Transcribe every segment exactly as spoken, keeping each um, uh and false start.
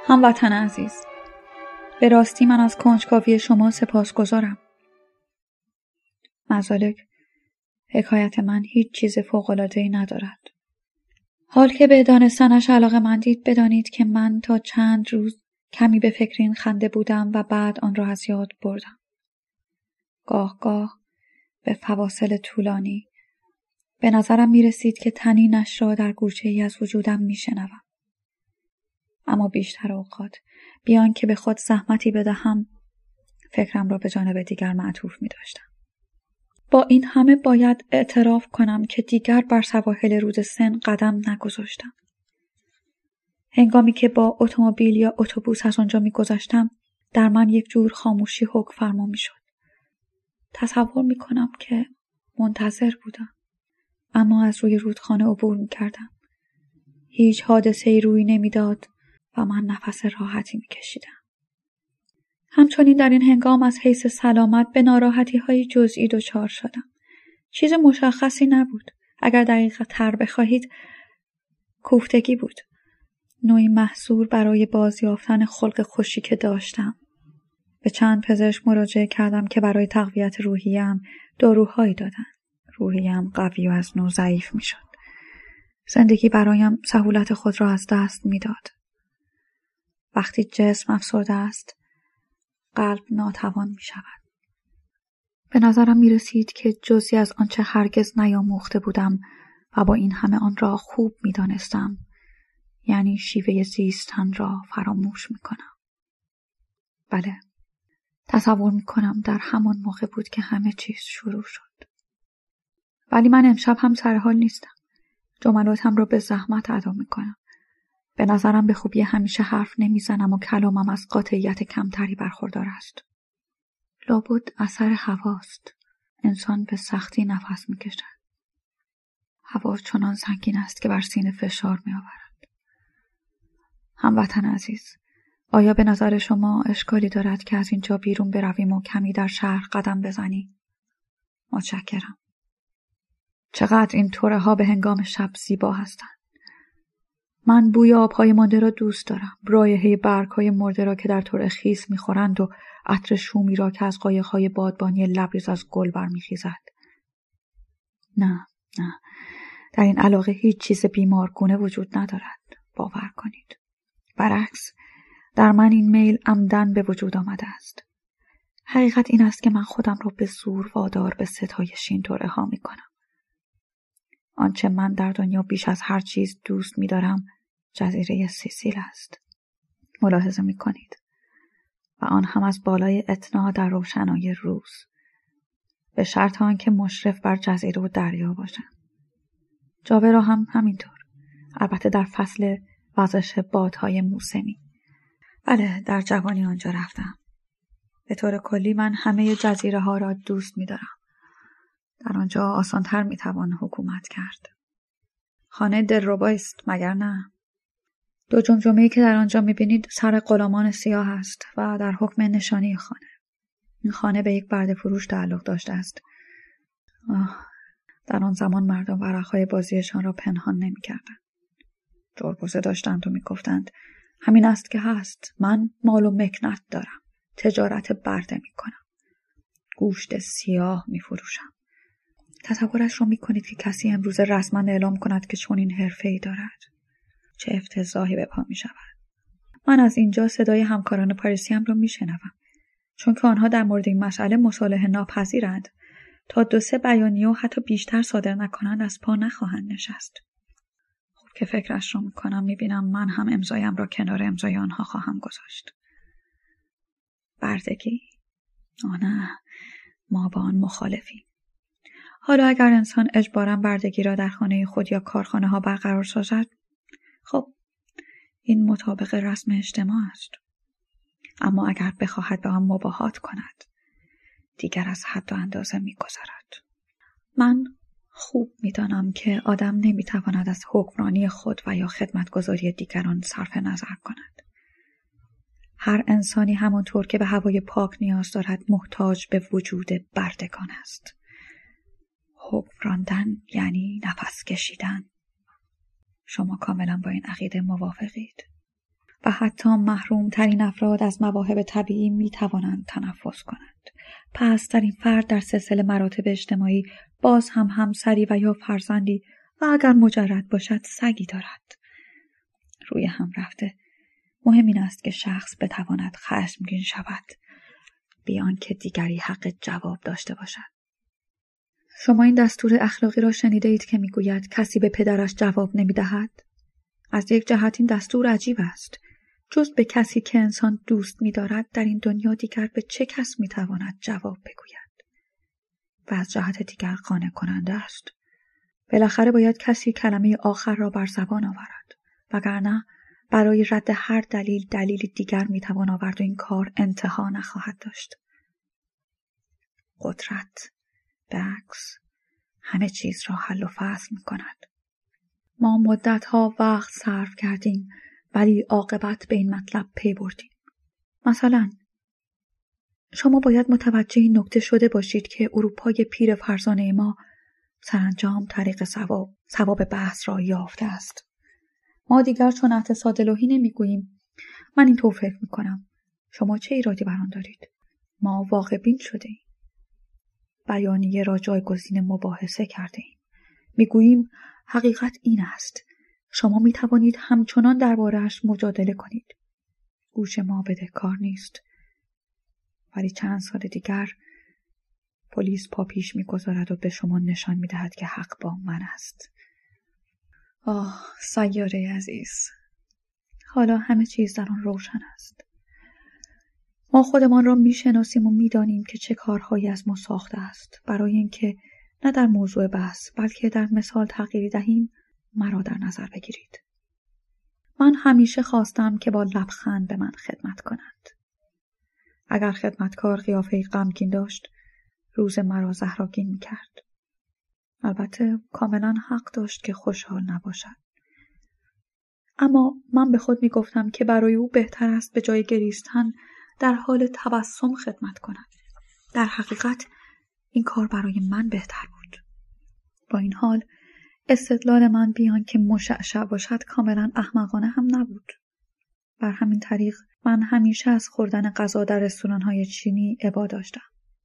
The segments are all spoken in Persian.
هموطن عزیز، به راستی من از کنجکاوی شما سپاسگزارم. مزالک، حکایت من هیچ چیز فوق‌العاده‌ای ندارد. حال که به دانستنش علاقه‌مندید بدانید که من تا چند روز کمی به فکر این خنده بودم و بعد آن را از یاد بردم. گاه گاه به فواصل طولانی به نظرم می رسید که طنینش را در گوشه‌ای از وجودم می شنوم. اما بیشتر اوقات بیان که به خود زحمتی بدهم فکرم را به جانب دیگر معطوف می داشتم. با این همه باید اعتراف کنم که دیگر بر سواحل رود سن قدم نگذاشتم. هنگامی که با اتومبیل یا اتوبوس از آنجا می گذشتم در من یک جور خاموشی حکم فرما می شد. تصور می کنم که منتظر بودم، اما از روی رودخانه عبور می کردم. هیچ حادثه‌ای روی نمی داد و من نفس راحتی می کشیدم. همچنین در این هنگام از حیث سلامت به ناراحتی های جزئی دچار شدم. چیز مشخصی نبود. اگر دقیق تر بخواهید کوفتگی بود. نوعی محصور برای بازیافتن خلق خوشی که داشتم. به چند پزشک مراجعه کردم که برای تقویت روحیه‌ام داروهایی دادند. روحیه‌ام قوی و از نو ضعیف می شد. زندگی برایم سهولت خود را از دست می داد. وقتی جسم افسرده است، قلب ناتوان می شود. به نظرم می رسید که جزئی از آنچه هرگز نیاموخته بودم و با این همه آن را خوب می دانستم، یعنی شیوه زیستن را فراموش می کنم. بله، تصور می کنم در همان موقع بود که همه چیز شروع شد. ولی من امشب هم سر حال نیستم. جملاتم را به زحمت ادا می کنم. به نظرم به خوبی همیشه حرف نمی زنم و کلامم از قاطعیت کمتری برخوردار است. لابد اثر هواست. انسان به سختی نفس می کشد. هوا چنان سنگین است که بر سینه فشار می آورد. هموطن عزیز، آیا به نظر شما اشکالی دارد که از اینجا بیرون برویم و کمی در شهر قدم بزنیم؟ متشکرم. چقدر این توره ها به هنگام شب زیبا هستند. من بوی آبهای مانده را دوست دارم. رایحه برگ‌های مرده را که در توره خیس می‌خورند و عطر شومی را که از قایق‌های بادبانی لبریز از گل برمیخیزد. نه، نه. در این علاقه هیچ چیز بیمارگونه وجود ندارد. باور کنید. برعکس، در من این میل عمدن به وجود آمده است. حقیقت این است که من خودم را به زور وادار به ستایش این توره ها می کنم. آنچه من در دنیا بیش از هر چیز دوست می دارم جزیره سیسیل است. ملاحظه می کنید. و آن هم از بالای اتنا در روشنای روز. به شرط آنکه مشرف بر جزیره و دریا باشم. جاوه را هم همینطور. البته در فصل وزش بادهای موسمی. بله، در جوانی آنجا رفتم. به طور کلی من همه جزیره ها را دوست می دارم. در آنجا آسانتر می توان حکومت کرد. خانه دلربا است، مگر نه؟ دو جمجمه‌ای که در آنجا می بینید سر غلامان سیاه است و در حکم نشانی خانه. این خانه به یک برده فروش تعلق داشته است. آه، در آن زمان مردم ورقهای بازیشان را پنهان نمی کردند. جربوزه داشتند و می گفتند همین است که هست. من مال و مکنت دارم. تجارت برده می کنم. گوشت سیاه می فروشم. تصورش را می کنید که کسی امروز رسما اعلام کند که چون این حرفه‌ای دارد. چه افتضاحی به پا می شود. من از اینجا صدای همکاران پاریسیم را می شنوم. چون که آنها در مورد این مسئله مصالحه ناپذیرند. تا دو سه بیانیه و حتی بیشتر صادر نکنند از پا نخواهند نشست. خوب که فکرش را می کنم می بینم من هم امضایم را کنار امضای آنها خواهم گذاشت. بردگی؟ آه نه، ما با آن مخالفیم. حالا اگر انسان اجباراً بردگی را در خانه خود یا کارخانه ها برقرار سازد، خب این مطابق رسم اجتماع است. اما اگر بخواهد به آن مباهات کند، دیگر از حد و اندازه می‌گذرد. من خوب می‌دانم که آدم نمی‌تواند از حکمرانی خود و یا خدمتگزاری دیگران صرف نظر کند. هر انسانی همانطور که به هوای پاک نیاز دارد محتاج به وجود بردگان است. حکم راندن یعنی نفس کشیدن. شما کاملا با این عقیده موافقید؟ و حتی محروم ترین افراد از مواهب طبیعی می توانند تنفس کنند. پست‌ترین فرد در سلسله مراتب اجتماعی باز هم همسری و یا فرزندی و اگر مجرد باشد سگی دارد. روی هم رفته. مهم این است که شخص بتواند خشمگین شود بیان که دیگری حق جواب داشته باشد. شما این دستور اخلاقی را شنیده اید که میگوید کسی به پدرش جواب نمیدهد؟ از یک جهت این دستور عجیب است. جز به کسی که انسان دوست می‌دارد در این دنیا دیگر به چه کس می‌تواند جواب بگوید؟ و از جهت دیگر قانع کننده است. بالاخره باید کسی کلمه آخر را بر زبان آورد، وگرنه برای رد هر دلیل دلیل دیگر می‌توان آورد و این کار انتها نخواهد داشت. قدرت به عکس همه چیز را حل و فصل می‌کند. ما مدت‌ها وقت صرف کردیم ولی عاقبت به این مطلب پی بردیم. مثلا شما باید متوجه این نکته شده باشید که اروپای پیر فرزانه ما سرانجام طریق ثواب ثواب بحث را یافته است. ما دیگر چون اعتصاد الهی نمیگوییم من این طور فکر میکنم، شما چه ایرادی بر آن دارید؟ ما واقع بین شده ایم. بیانیه را جایگزین مباحثه کرده ایم. میگوییم حقیقت این است. شما می توانید همچنان درباره‌اش مجادله کنید. گوش ما بدهکار نیست. ولی چند سال دیگر پلیس پا پیش می‌گذارد و به شما نشان می‌دهد که حق با من است. آه سیاره عزیز، حالا همه چیز در آن روشن است. ما خودمان را می‌شناسیم و می‌دانیم که چه کارهایی از ما ساخته است برای اینکه نه در موضوع بحث بلکه در مثال تغییری دهیم مرا در نظر بگیرید. من همیشه خواستم که با لبخند به من خدمت کنند. اگر خدمتکار قیافه غمگین داشت، روز مرا زهراگین می‌کرد. البته کاملا حق داشت که خوشحال نباشد. اما من به خود می‌گفتم که برای او بهتر است به جای گریستن در حال تبسم خدمت کند. در حقیقت این کار برای من بهتر بود. با این حال استدلال من بیان که مشعشع باشد کاملا احمقانه هم نبود. بر همین طریق من همیشه از خوردن غذا در رستوران‌های چینی ابا داشتم.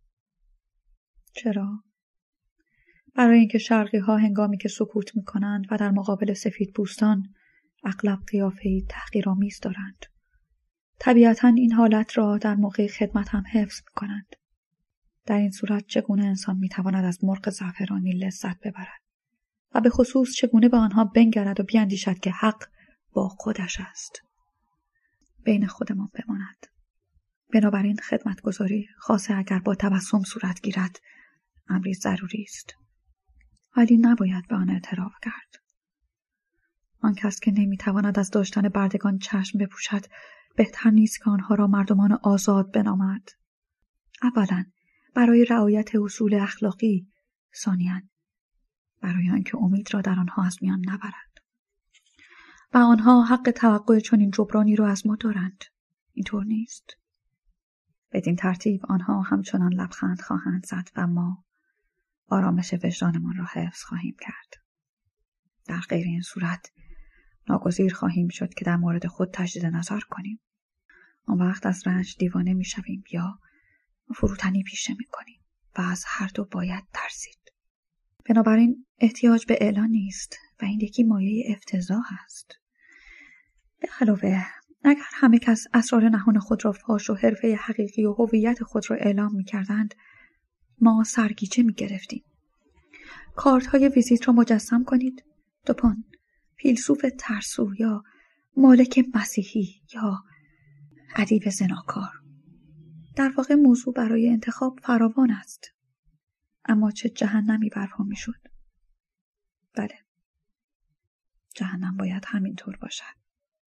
چرا؟ برای اینکه شرقی‌ها هنگامی که سکوت می‌کنند و در مقابل سفیدپوستان اغلب قیافه‌ای تحقیرآمیز دارند. طبیعتاً این حالت را در موقع خدمت هم حفظ می‌کنند. در این صورت چگونه انسان می‌تواند از مرغ زعفرانی لذت ببرد و به خصوص چگونه به آنها بنگرد و بیندیشد که حق با خودش است. بین خودمان بماند. بنابراین خدمتگزاری خاصه اگر با تبسم صورت گیرد امری ضروری است. ولی نباید به آن اعتراف کرد. آن کس که نمیتواند از داشتن بردگان چشم بپوشد بهتر نیست که آنها را مردمان آزاد بنامد. اولا برای رعایت اصول اخلاقی، ثانیاً برای آنکه امید را در آنها از میان نبرد. و آنها حق توقع چنین جبرانی را از ما دارند. اینطور نیست. بدین ترتیب آنها همچنان لبخند خواهند زد و ما آرامش وجدانمان را حفظ خواهیم کرد. در غیر این صورت ناگزیر خواهیم شد که در مورد خود تجدید نظر کنیم. آن وقت از رنج دیوانه می شویم یا فروتنی پیشه می کنیم و از هر دو باید ترسید. بنابراین احتیاج به اعلان نیست و این یکی مایه افتضاح است. به علاوه اگر همه کس اسرار نهان خود را فاش و حرفه حقیقی و هویت خود را اعلام می کردند، ما سرگیجه می گرفتیم. کارت های ویزیت را مجسم کنید. دوپان، فیلسوف ترسو یا مالک مسیحی یا ادیب زناکار. در واقع موضوع برای انتخاب فراوان است. اما چه جهنمی برپا می شد. بله، جهنم باید همینطور باشد.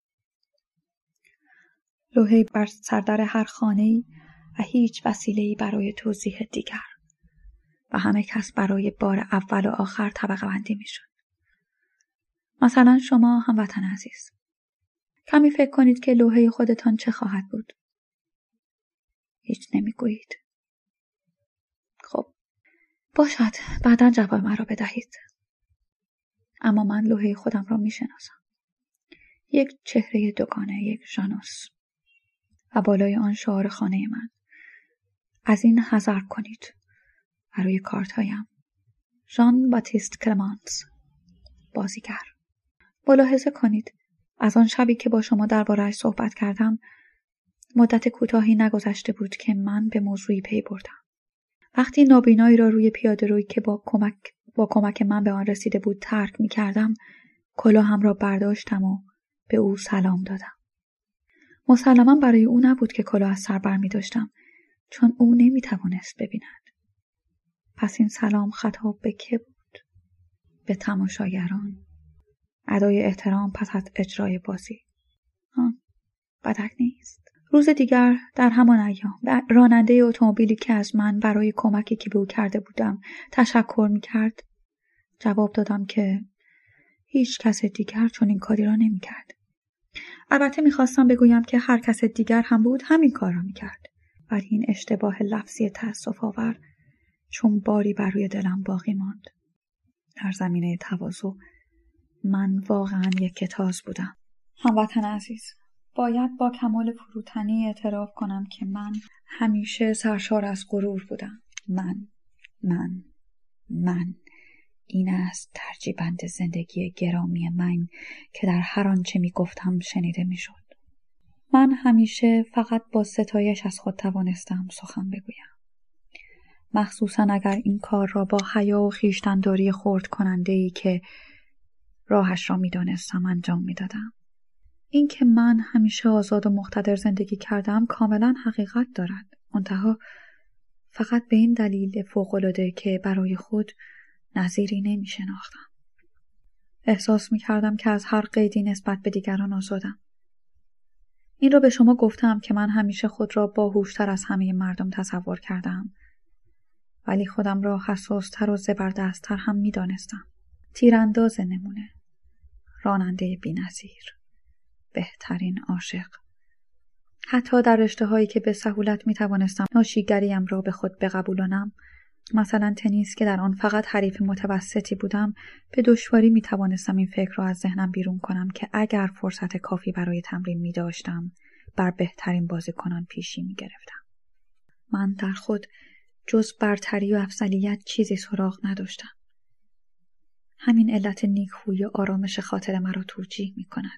لوحه‌ای بر سردر هر خانه‌ای و هیچ وسیله‌ای برای توضیح دیگر و همه کس برای بار اول و آخر طبقه بندی می شد. مثلا شما هموطن عزیز، کمی فکر کنید که لوحه خودتان چه خواهد بود. هیچ نمیگویید. خب باشد، بعداً جواب مرا بدهید. اما من لوحه خودم را می شناسم. یک چهره دوگانه، یک ژانوس. و بالای آن شعار خانه من: از این حذر کنید. و روی کارت هایم: ژان باتیست کلمانس، بازیگر. ملاحظه کنید از آن شبی که با شما درباره‌اش صحبت کردم مدت کوتاهی نگذشته بود که من به موضوعی پی بردم. وقتی نابینایی را روی پیاده‌رویی که با کمک با کمک من به آن رسیده بود ترک می کردم، کلاهم را برداشتم و به او سلام دادم. مسلماً برای او نبود که کلاه از سر بر می داشتم، چون او نمی توانست ببیند. پس این سلام خطاب به که بود؟ به تماشاگران. ادای احترام پس از اجرای بازی. آن بدک نیست. روز دیگر در همان ایام راننده اتومبیلی که از من برای کمکی که به او کرده بودم تشکر می کرد جواب دادم که هیچ کس دیگر چون این کاری را نمی کرد. البته می خواستم بگویم که هر کس دیگر هم بود همین کار را می کرد، ولی این اشتباه لفظی تأسف آور چون باری بر روی دلم باقی ماند. در زمینه تواضع من واقعا یک کتاز بودم. هموطن عزیز، باید با کمال فروتنی اعتراف کنم که من همیشه سرشار از غرور بودم. من، من، من. این است ترجیبند زندگی گرامی من که در هر آنچه می گفتم شنیده می شد. من همیشه فقط با ستایش از خود توانستم سخن بگویم. مخصوصا اگر این کار را با حیا و خویشتن‌داری خرد کننده‌ای که راهش را می دانستم انجام می دادم. این که من همیشه آزاد و مقتدر زندگی کردم کاملا حقیقت دارد. منتها فقط به این دلیل فوق‌العاده که برای خود نظیری نمی شناختم. احساس می کردم که از هر قیدی نسبت به دیگران آزادم. این را به شما گفتم که من همیشه خود را باهوشتر از همه مردم تصور کردم، ولی خودم را حساستر و زبردست‌تر هم می دانستم. تیرانداز نمونه، راننده بی‌نظیر، بهترین عاشق. حتی در رشته‌هایی که به سهولت می توانستم ناشیگریم را به خود بقبولانم، مثلا تنیس که در آن فقط حریف متوسطی بودم، به دشواری می توانستم این فکر را از ذهنم بیرون کنم که اگر فرصت کافی برای تمرین می داشتم بر بهترین بازیکنان پیشی می گرفتم. من در خود جز برتری و افضلیت چیزی سراغ نداشتم. همین علت نیکخویی و آرامش خاطر مرا توجیه می کند.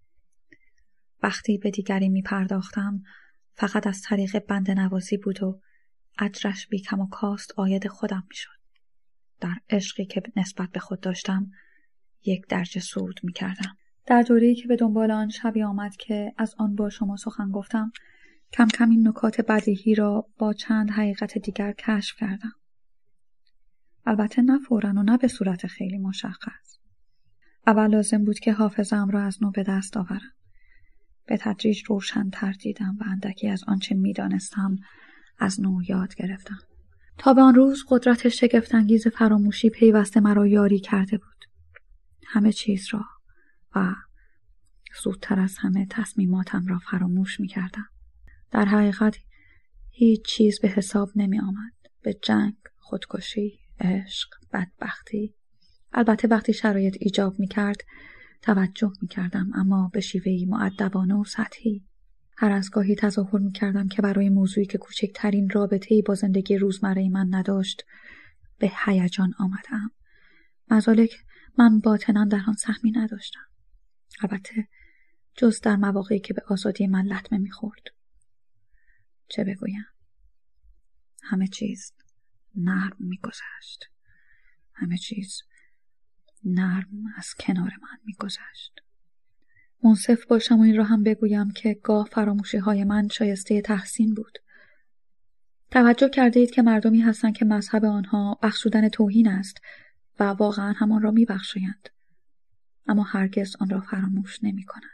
وقتی به دیگری می پرداختم فقط از طریق بنده نوازی بود و اجرش بی کم و کاست عاید خودم می شد. در عشقی که نسبت به خود داشتم یک درجه صعود می کردم. در دوره‌ای که به دنبال آن شبی آمد که از آن با شما سخن گفتم، کم کم این نکات بدیهی را با چند حقیقت دیگر کشف کردم. البته نه فوراً و نه به صورت خیلی مشخص. اول لازم بود که حافظه‌ام را از نو به دست آورم. به تدریج روشن‌تر دیدم و اندکی از آنچه می‌دانستم از نو یاد گرفتم. تا به آن روز قدرت شگفت‌انگیز فراموشی پیوسته مرا یاری کرده بود. همه چیز را و زودتر از همه تصمیماتم را فراموش می‌کردم. در حقیقت هیچ چیز به حساب نمی آمد. به جنگ، خودکشی، عشق، بدبختی. البته وقتی شرایط ایجاب می کرد توجه می کردم، اما به شیوهی مؤدبانه و سطحی. هر از گاهی تظاهر می کردم که برای موضوعی که کوچکترین رابطه‌ای با زندگی روزمره من نداشت به هیجان آمدم. مزالک من باطناً در آن سهمی نداشتم. البته جز در مواقعی که به آزادی من لطمه می خورد. چه بگویم؟ همه چیز نرم می گذشت. همه چیز نرم از کنار من می گذشت. منصف باشم و این را هم بگویم که گاه فراموشی های من شایسته تحسین بود. توجه کرده اید که مردمی هستند که مذهب آنها بخشودن توهین است و واقعا همان را می بخشایند، اما هرگز آن را فراموش نمی کنند.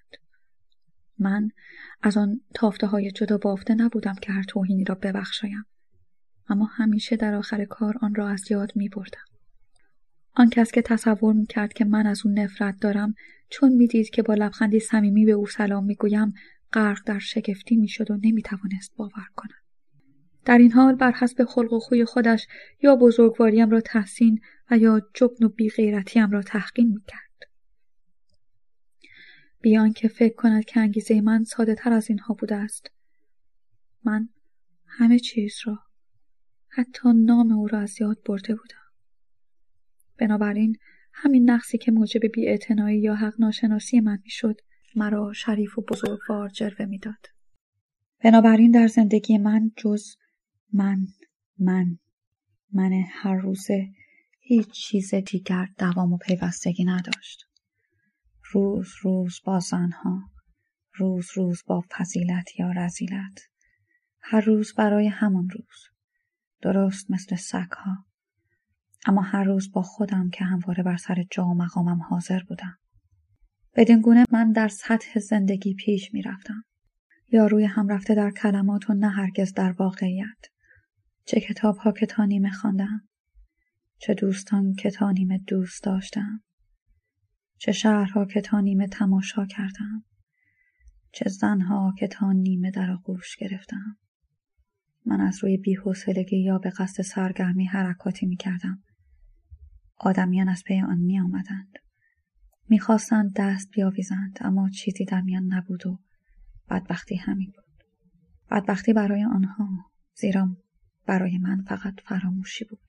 من از آن تافته های جدا بافته نبودم که هر توهینی را ببخشایم، اما همیشه در آخر کار آن را از یاد می بردم. آن کس که تصور می کرد که من از اون نفرت دارم، چون می دید که با لبخندی صمیمی به او سلام می گویم غرق در شگفتی می شد و نمی توانست باور کند. در این حال بر حسب خلق و خوی خودش یا بزرگواریم را تحسین و یا جبن و بی‌غیرتیم را تحقیر می کرد. بیان که فکر کند که انگیزه من ساده تر از اینها بوده است. من همه چیز را، حتی نام او را از یاد برده بودم. بنابراین همین نقصی که موجب بی‌اعتنایی یا حق ناشناسی من میشد، مرا شریف و بزرگوار جلوه میداد. بنابراین در زندگی من جز من، من، من هر روزه هیچ چیز دیگر دوام و پیوستگی نداشت. روز روز با زنها، روز روز با فضیلت یا رذیلت، هر روز برای همان روز، درست مثل سگها، اما هر روز با خودم که همواره بر سر جا و مقامم حاضر بودم. بدین گونه من در سطح زندگی پیش می رفتم، یا روی هم رفته در کلمات و نه هرگز در واقعیت. چه کتاب ها که تا نیمه خواندم، چه دوستان که تا نیمه دوست داشتم، چه شهرها که تا نیمه تماشا کردم، چه زنها که تا نیمه در آغوش گرفتم. من از روی بی‌حوصلگی یا به قصد سرگرمی حرکاتی می کردم. آدمیان از پی آن می آمدند. می خواستند دست بیاویزند، اما چیزی در میان نبود و بدبختی همین بود. بدبختی برای آنها، زیرا برای من فقط فراموشی بود.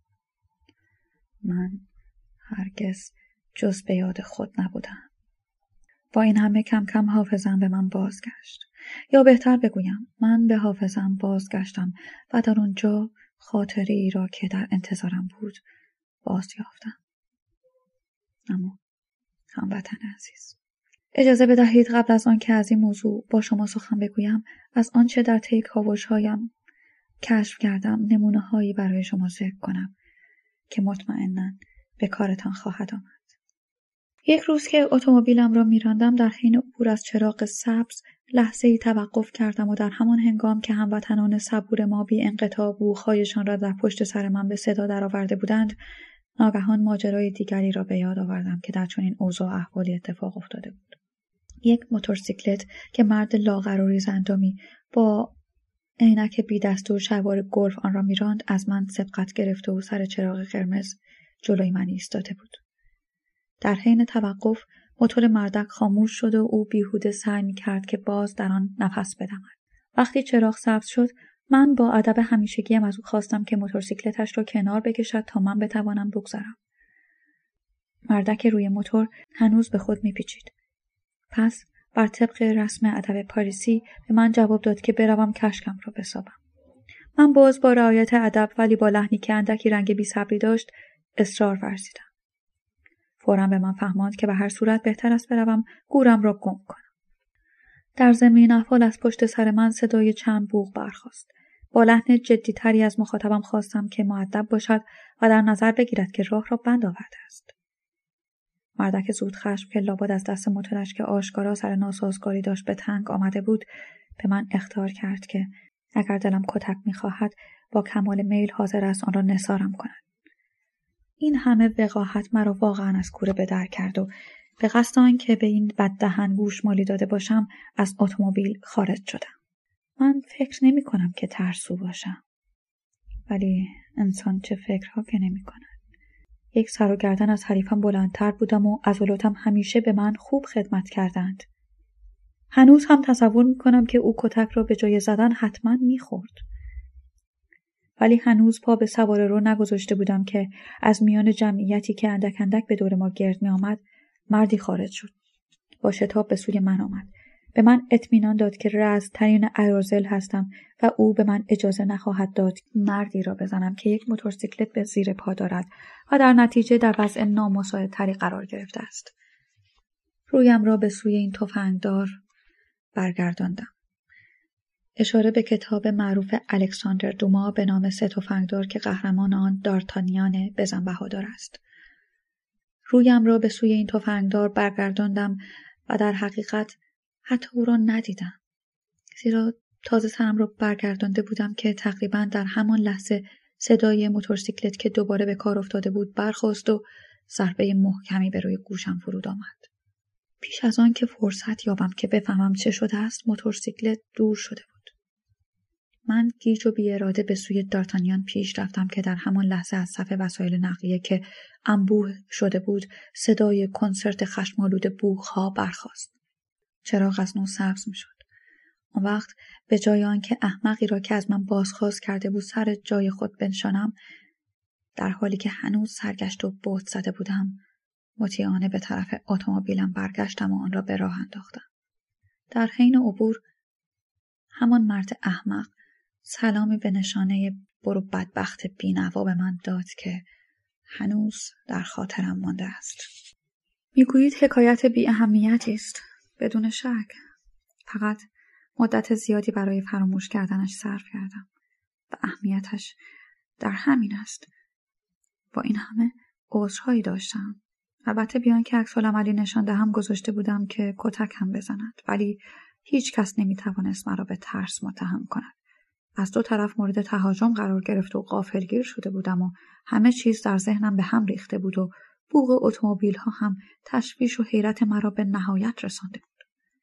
من هرگز جز به یاد خود نبودم. با این همه کم کم حافظم به من بازگشت. یا بهتر بگویم من به حافظم بازگشتم و در آنجا خاطری را که در انتظارم بود باز یافتم. اما هموطن عزیز، اجازه بدهید قبل از آن که از این موضوع با شما سخن بگویم، از آنچه در طی کاوش‌هایم کشف کردم نمونه هایی برای شما ذکر کنم که مطمئناً به کارتان خواهد آمد. یک روز که اتومبیلم را میراندم، در حین عبور از چراغ سبز لحظه‌ای توقف کردم و در همان هنگام که هموطنان صبور ما بی انقطاع بوق‌هایشان را در پشت سر من به صدا درآورده بودند، ناگهان ماجرای دیگری را به یاد آوردم که در چنین اوضاع و احوالی اتفاق افتاده بود. یک موتورسیکلت که مرد لاغر و ریزاندامی با عینک بی دستور شلوار گلف آن را میراند، از من سبقت گرفته و سر چراغ قرمز جلوی من ایستاده بود. در حین توقف موتور مردک خاموش شد و او بیهوده سعی می‌کرد که باز در آن نفس بدمد. وقتی چراغ سبز شد، من با ادب همیشگیم از او خواستم که موتورسیکلتش را کنار بکشد تا من بتوانم بگذرم. مردک روی موتور هنوز به خود می‌پیچید. پس بر طبق رسم ادب پاریسی به من جواب داد که بروم کشکم را بسابم. من باز با رعایت ادب ولی با لحنی که اندکی رنگ بی‌صبری داشت اصرار ورزیدم. فوراً به من فهماند که به هر صورت بهتر است بروم گورم را گم کنم. در ضمن احوال از پشت سر من صدای چند بوق برخاست. با لحن جدی‌تری از مخاطبم خواستم که مؤدب باشد و در نظر بگیرد که راه را بند آورده است. مردک زود خشم که لابد از دست موتورش که آشکارا سر ناسازگاری داشت به تنگ آمده بود، به من اخطار کرد که اگر دلم کتک می‌خواهد با کمال میل حاضر است آن را نثارم کند. این همه وقاحت مرا واقعا از کوره به در کرد و به قصد آنکه به این بددهن گوشمالی داده باشم از اتومبیل خارج شدم. من فکر نمی کنم که ترسو باشم، ولی انسان چه فکرها که نمی کند. یک سر و گردن از حریفم بلندتر بودم و عضلاتم همیشه به من خوب خدمت کردند. هنوز هم تصور می کنم که او کتک را به جای زدن حتما می خورد. ولی هنوز پا به سواره رو نگذاشته بودم که از میان جمعیتی که اندک اندک به دور ما گرد می آمد مردی خارج شد. با شتاب به سوی من آمد. به من اطمینان داد که رزدترین اراذل هستم و او به من اجازه نخواهد داد مردی را بزنم که یک موتورسیکلت به زیر پا دارد و در نتیجه در وضع نامساعدتری قرار گرفته است. رویم را به سوی این تفنگدار برگرداندم. اشاره به کتاب معروف الکساندر دوما به نام سه تفنگدار که قهرمان آن دارتانیان بزن بهادار است. رویم را به سوی این تفنگدار برگرداندم و در حقیقت حتی او را ندیدم. زیرا تازه سرم را برگردانده بودم که تقریباً در همان لحظه صدای موتورسیکلت که دوباره به کار افتاده بود برخاست و ضربه محکمی به روی گوشم فرود آمد. پیش از آن که فرصت یابم که بفهمم چه شده است، موتورسیکلت دور شده بود. من گیج و بی اراده به سوی دارتانیان پیش رفتم که در همان لحظه از صف وسایل نقلیه که انبوه شده بود صدای کنسرت خشم‌آلود بوق‌ها برخاست. چراغ از نو سبز می شد. اون وقت به جای آنکه احمقی را که از من بازخواست کرده بود سر جای خود بنشانم، در حالی که هنوز سرگشت و بهت زده بودم، مطیعانه به طرف اتومبیلم برگشتم و آن را به راه انداختم. در حین عبور همان مرد احمق سلامی به نشانه برو بدبخت بی‌نوا به من داد که هنوز در خاطرم مانده است. میگویید حکایت بی اهمیتی است. بدون شک. فقط مدت زیادی برای فراموش کردنش صرف کردم و اهمیتش در همین است. با این همه عذرهایی داشتم. البته بیان که عکس‌العملی نشان دهم گذاشته بودم که کتک هم بزند، ولی هیچ کس نمیتوانست مرا به ترس متهم کند. از دو طرف مورد تهاجم قرار گرفت و غافلگیر شده بودم و همه چیز در ذهنم به هم ریخته بود و بوق اتومبیل ها هم تشویش و حیرت مرا به نهایت رسانده بود.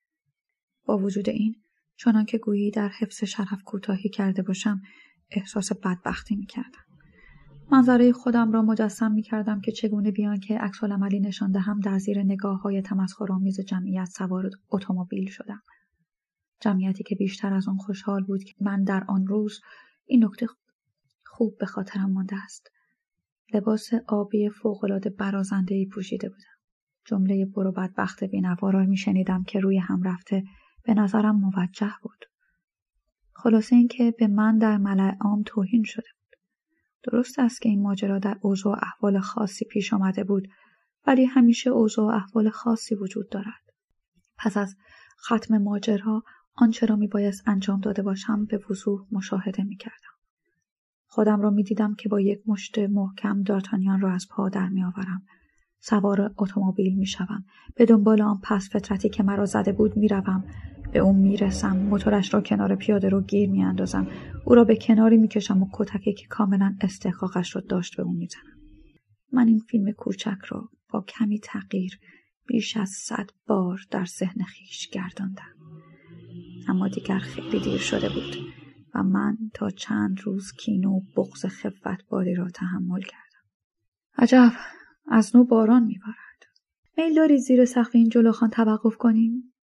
با وجود این، چنان که گویی در حفظ شرف کوتاهی کرده باشم، احساس بدبختی می‌کردم. منظره خودم را مجسم می‌کردم که چگونه بیان که عکس‌العملی نشان دهم در زیر نگاه‌های تمسخرآمیز جمعیت سوار اتومبیل شدم. جمعیتی که بیشتر از آن خوشحال بود که من در آن روز این نکته خوب به خاطرم مانده است. لباس آبی فوق‌العاده برازنده‌ای پوشیده بودم. جمله برو بدبخت بی‌نوا را می‌شنیدم که روی هم رفته به نظرم موجه بود. خلاصه این که به من در ملأ عام توهین شده بود. درست است که این ماجرا در اوضاع و احوال خاصی پیش آمده بود، ولی همیشه اوضاع و احوال خاصی وجود دارد. پس از ختم ماجرا آنچه را میبایست انجام داده باشم به وضوح مشاهده میکردم. خودم را میدیدم که با یک مشت محکم دارتانیان را از پا در میآورم. سوار اتومبیل میشوم. به دنبال آن پس فطرتی که مرا زده بود میروم. به اون میرسم. موتورش را کنار پیاده رو گیر میاندازم. او را به کناری میکشم و کتکی که کاملا استحقاقش را داشت به اون میزنم. من این فیلم کوچک را با کمی تغییر بیش از صد بار در ذهن خیش گرداندم. اما دیگر خیلی دیر شده بود و من تا چند روز کینه و بغض خفتباری را تحمل کردم. عجب، از نو باران میبارد. میل دارید زیر سقف این جلوخان توقف کنیم؟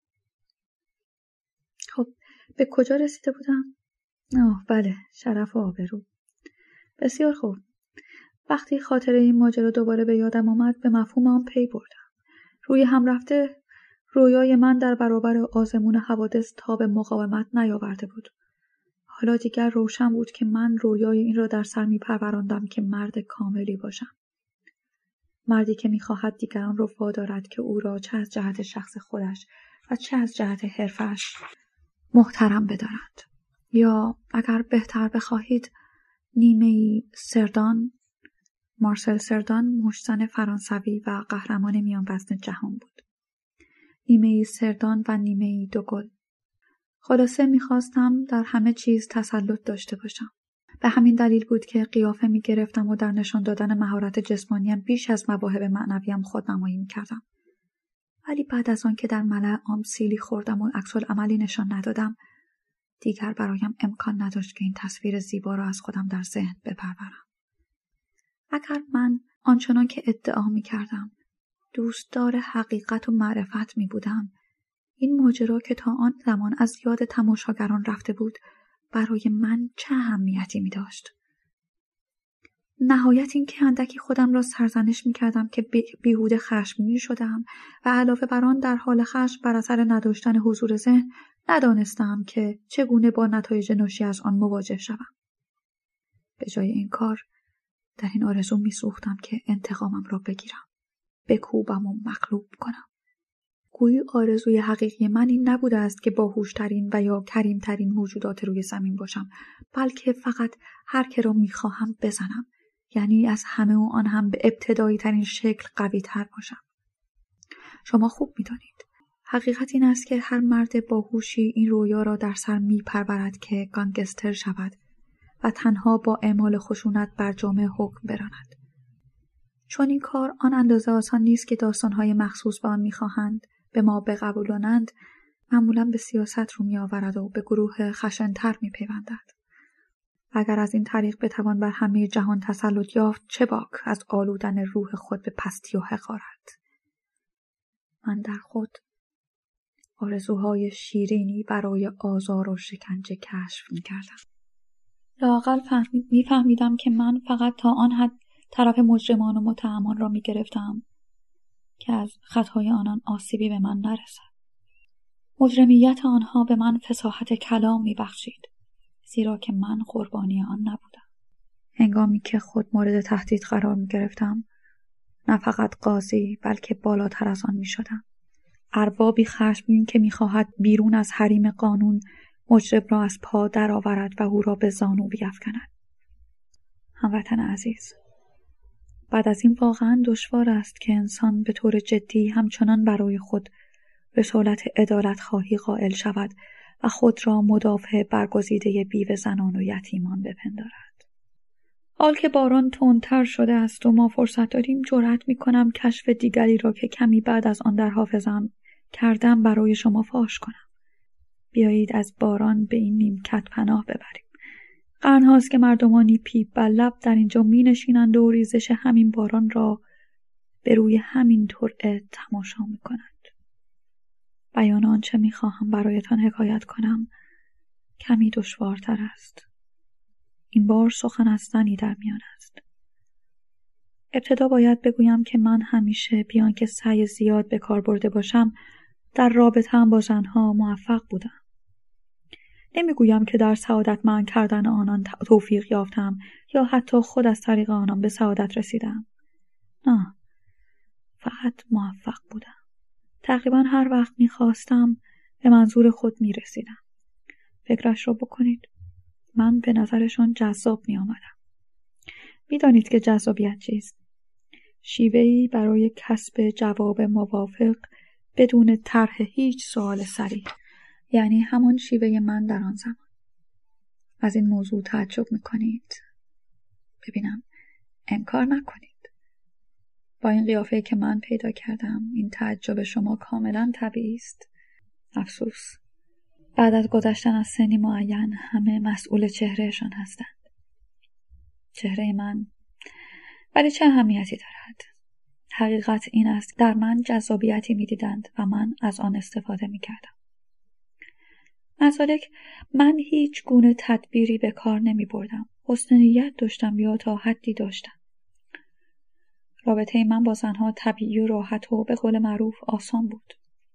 خب، به کجا رسیده بودم؟ آه بله، شرف و آبرو. بسیار خوب. وقتی خاطره این ماجرا دوباره به یادم آمد به مفهوم آن پی بردم. روی هم رفته رویای من در برابر آزمون حوادث تاب مقاومت نیاورده بود. حالا دیگر روشن بود که من رویای این را در سر میپروراندم که مرد کاملی باشم. مردی که میخواهد دیگران را وادارد که او را چه از جهت شخص خودش و چه از جهت حرفش محترم بدارند. یا اگر بهتر بخواهید نیمه سردان، مارسل سردان مشتزن فرانسوی و قهرمان میان وزن جهان بود. نیمه سردان و نیمه دوگل. خلاصه میخواستم در همه چیز تسلط داشته باشم. به همین دلیل بود که قیافه میگرفتم و در نشان دادن مهارت جسمانیم بیش از مواهب معنویم خودنمایی میکردم. ولی بعد از آن که در ملأ عام سیلی خوردم و عکس‌العملی نشان ندادم، دیگر برایم امکان نداشت که این تصویر زیبا را از خودم در ذهن بپرورم. اگر من آنچنان که ادعا میکردم دوستدار حقیقت و معرفت میبودم، این ماجرا که تا آن زمان از یاد تماشاگران رفته بود برای من چه اهمیتی می داشت؟ نهایت این که اندکی خودم را سرزنش می کردم که بیهوده خشمگین شدم و علاوه بر آن در حال خشم بر اثر نداشتن حضور ذهن ندانستم که چگونه با نتایج ناشی از آن مواجه شوم. به جای این کار در این آرزو می سوختم که انتقامم را بگیرم، بکوبم و مغلوب کنم. گویی آرزوی حقیقی من این نبوده است که باهوشترین و یا کریمترین موجودات روی زمین باشم، بلکه فقط هر که را میخواهم بزنم، یعنی از همه و آن هم به ابتدایی ترین شکل قوی تر باشم. شما خوب میدانید حقیقت این است که هر مرد باهوشی این رویا را در سر میپرورد که گانگستر شود و تنها با اعمال خشونت بر جامعه حکم براند. چون این کار آن اندازه آسان نیست که داستانهای مخصوص به آن میخواهند به ما بقبولانند، معمولا به سیاست رو می آورد و به گروه خشن‌تر می پیوندد. اگر از این طریق بتوان بر همه جهان تسلط یافت، چه باک از آلودن روح خود به پستی و حقارت. من در خود آرزوهای شیرینی برای آزار و شکنجه کشف می‌کردم. لااقل می‌فهمیدم که من فقط تا آن حد طرف مجرمان و متهمان را می‌گرفتم که از خطای آنان آسیبی به من نرسد. مجرمیت آنها به من فصاحت کلام می‌بخشید، زیرا که من قربانی آن نبودم. هنگامی که خود مورد تهدید قرار می‌گرفتم، نه فقط قاضی بلکه بالاتر از آن می‌شدم. اربابی خشمگین که می‌خواهد بیرون از حریم قانون مجرم را از پا درآورد و او را به زانو بیفکند. هموطن عزیز، بعد از این واقعاً دشوار است که انسان به طور جدی همچنان برای خود رسالت عدالت خواهی قائل شود و خود را مدافع برگزیده بیوه زنان و یتیمان بپندارد. حال که باران تندتر شده است و ما فرصت داریم، جرأت می‌کنم کشف دیگری را که کمی بعد از آن در حافظه‌ام کردم برای شما فاش کنم. بیایید از باران به این نیمکت پناه ببریم. قرن‌هاست که مردمانی پیپ بر لب در اینجا می‌نشینند و ریزش همین باران را به روی همین ترعه تماشا می‌کنند. بیان آنچه می‌خواهم برایتان حکایت کنم کمی دشوارتر است. این بار سخن از زنی در میان است. ابتدا باید بگویم که من همیشه بیان که سعی زیاد به کار برده باشم در رابطه‌ام با زنها موفق بودم. نمیگویم که در سعادتمند کردن آنان توفیق یافتم یا حتی خود از طریق آنان به سعادت رسیدم. نه، فقط موفق بودم. تقریبا هر وقت میخواستم به منظور خود میرسیدم. فکرش رو بکنید. من به نظرشان جذاب می آمدم. می دانید که جذابیت چیست؟ شیوهی برای کسب جواب موافق بدون طرح هیچ سوال صریح. یعنی همان شیوه من در آن زمان. از این موضوع تعجب می کنید؟ ببینم، انکار نکنید. با این قیافه که من پیدا کردم، این تعجب شما کاملا طبیعی است. افسوس. بعد از گذشتن از سنی معین همه مسئول چهرهشان هستند. چهره من ولی چه اهمیتی دارد؟ حقیقت این است در من جذابیتی می دیدند و من از آن استفاده می کردم. مزالک من هیچ گونه تدبیری به کار نمی بردم. حسن نیت داشتم یا تا حدی داشتم. رابطه من با زنها طبیعی و راحت و به قول معروف آسان بود.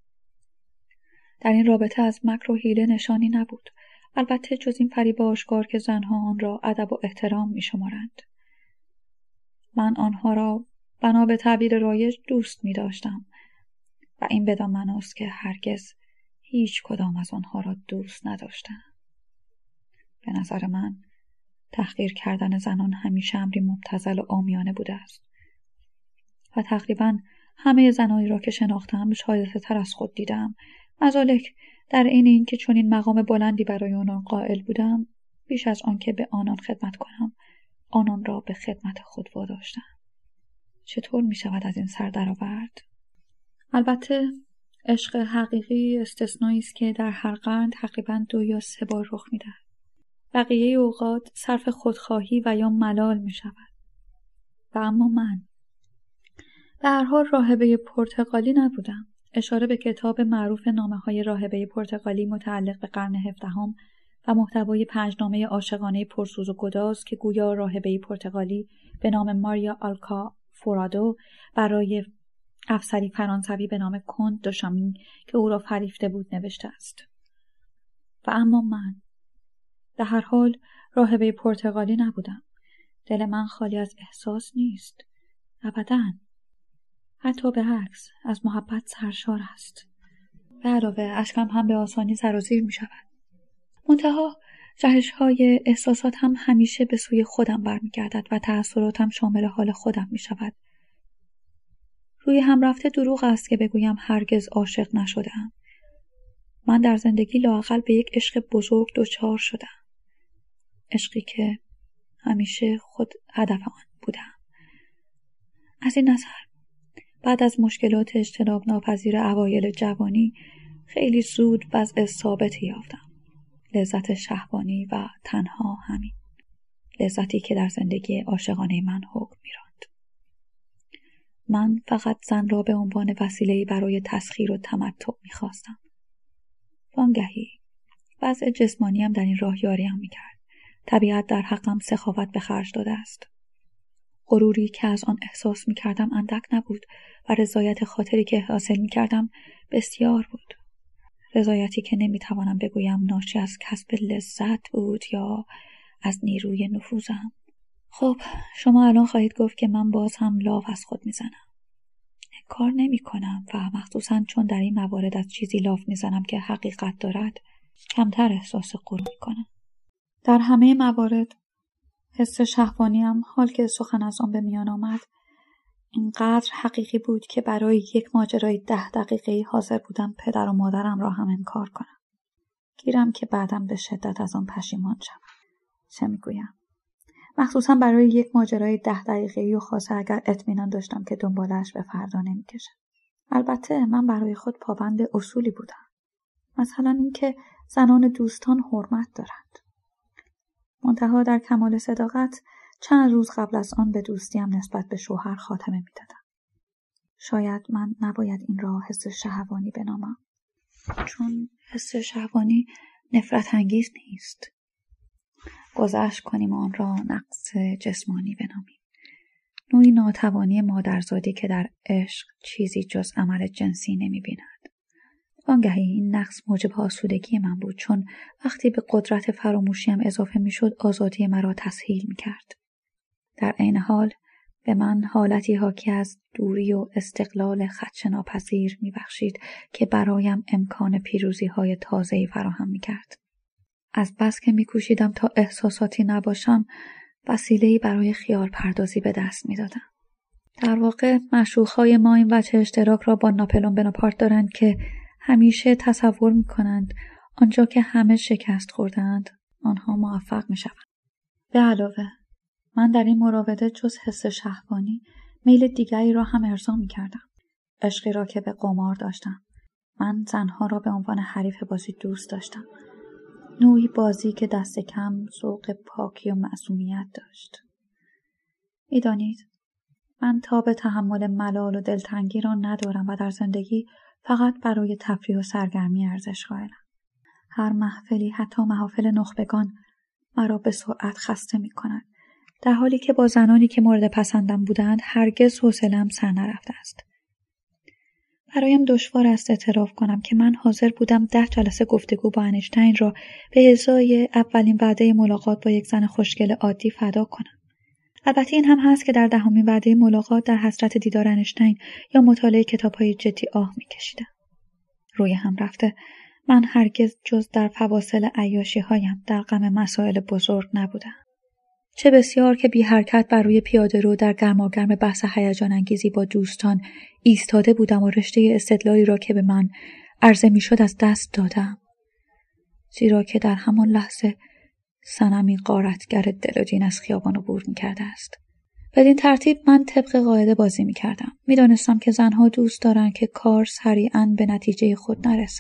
در این رابطه از مکر و حیله نشانی نبود. البته جز این فریب آشکار که زنها آن را ادب و احترام می شمارند. من آنها را بنا به تعبیر رایج دوست می داشتم و این بدان معناست که هرگز هیچ کدام از آنها را دوست نداشتم. به نظر من تحقیر کردن زنان همیشه امری مبتذل و عامیانه بوده است و تقریبا همه زنانی را که شناختم شایسته تر از خود دیدم. مزالک در این این که چون این مقام بلندی برای آنان قائل بودم، بیش از آن که به آنان خدمت کنم آنان را به خدمت خود واداشتم. چطور می شود از این سر درآورد؟ البته عشق حقیقی استثنایی است که در هر قرن تقریبا دو یا سه بار رخ می دهد. بقیه اوقات صرف خودخواهی و یا ملال می شود. و اما من به هر حال راهبه پرتغالی نبودم. اشاره به کتاب معروف نامه‌های راهبه پرتغالی متعلق به قرن هفدهم و محتوای پنجنامه عاشقانه پرسوز و گداز که گویا راهبه پرتغالی به نام ماریا آلکا فورادو برای افسری فرانسوی به نام کنت دو شامین که او را فریفته بود نوشته است. و اما من در هر حال راهبه پرتغالی نبودم. دل من خالی از احساس نیست. ابداً. حتی به عکس از محبت سرشار است. به علاوه اشکم هم به آسانی سرازیر می شود. منتها جهش های احساسات هم همیشه به سوی خودم برمی گردد و تأثیراتم شامل حال خودم می شود. روی هم رفته دروغ است که بگویم هرگز عاشق نشدم. من در زندگی لااقل به یک عشق بزرگ دچار شدم. عشقی که همیشه خود هدف آن بودم. از این نظر بعد از مشکلات اجتناب ناپذیر اوایل جوانی خیلی زود وضع ثابتی یافتم. لذت شهوانی و تنها همین. لذتی که در زندگی عاشقانه من حکم می‌راند. من فقط زن را به عنوان وسیله‌ای برای تسخیر و تمتع می‌خواستم. وانگهی وضع جسمانیم در این راه یاریم میکرد. طبیعت در حقم سخاوت به خرج داده است. غروری که از آن احساس میکردم اندک نبود و رضایت خاطری که حاصل میکردم بسیار بود. رضایتی که نمیتوانم بگویم ناشی از کسب لذت بود یا از نیروی نفوذم. خب شما الان خواهید گفت که من باز هم لاف از خود میزنم. کار نمی کنم و مخصوصاً چون در این موارد از چیزی لاف میزنم که حقیقت دارد کمتر احساس غرور میکنم. در همه موارد حس شهوانیم حال که سخن از آن به میان آمد اینقدر حقیقی بود که برای یک ماجرای ده دقیقه‌ای حاضر بودم پدر و مادرم را هم انکار کنم. گیرم که بعدم به شدت از آن پشیمان شدم. چه میگویم؟ مخصوصا برای یک ماجرای ده دقیقه‌ای و خاصه اگر اطمینان داشتم که دنبالش به فردا نمیکشم. البته من برای خود پابند اصولی بودم. مثلا اینکه زنان دوستان حرمت دارند. منتها در کمال صداقت چند روز قبل از آن به دوستیم نسبت به شوهر خاتمه میدادم. شاید من نباید این را حس شهوانی بنامم، چون حس شهوانی نفرت انگیز نیست. گذشت کنیم آن را نقص جسمانی بنامیم. نوعی ناتوانی مادرزادی که در عشق چیزی جز عمل جنسی نمی بیند. وانگهی این نقص موجب آسودگی من بود، چون وقتی به قدرت فراموشیم اضافه می شد آزادی مرا تسهیل می کرد. در عین حال به من حالتی حاکی از دوری و استقلال خدشه‌ناپذیر می بخشید که برایم امکان پیروزی های تازه‌ای فراهم می کرد. از بس که می کوشیدم تا احساساتی نباشم وسیله‌ای برای خیال پردازی به دست می دادم. در واقع معشوق‌های ما این وجه اشتراک را با ناپلئون بناپارت دارند که همیشه تصور می کنند آنجا که همه شکست خوردند آنها موفق می شوند. به علاوه من در این مراوده جز حس شهوانی میل دیگری را هم ارضا می کردم. عشقی را که به قمار داشتم. من زنها را به عنوان حریف بازی دوست داشتم. نوعی بازی که دست کم ذوق پاکی و معصومیت داشت. می دانید من تاب تحمل ملال و دلتنگی را ندارم و در زندگی فقط برای تفریح و سرگرمی ارزش قائلم. هر محفلی حتی محافل نخبگان مرا به سرعت خسته می کند، در حالی که با زنانی که مورد پسندم بودند هرگز حوصله‌ام سر نرفته است. برایم دشوار است اعتراف کنم که من حاضر بودم ده جلسه گفتگو با انیشتین را به ازای اولین وعده ملاقات با یک زن خوشگل عادی فدا کنم. البته این هم هست که در دهمین وعده ملاقات در حسرت دیدار انیشتین یا مطالعه کتاب‌های جدی آه می‌کشیدم. روی هم رفته من هرگز جز در فواصل عیاشی‌هایم در غم مسائل بزرگ نبودم. چه بسیار که بی حرکت بر روی پیاده رو در گرماگرم بحث هیجان انگیزی با دوستان ایستاده بودم و رشته استدلالی را که به من عرضه می‌شد از دست دادم. زیرا که در همان لحظه صنمی غارتگر دل و دین از خیابان عبور می‌کرده است. بدین ترتیب من طبق قاعده بازی می‌کردم. می‌دانستم که زنها دوست دارند که کار سریعاً به نتیجه خود نرسد.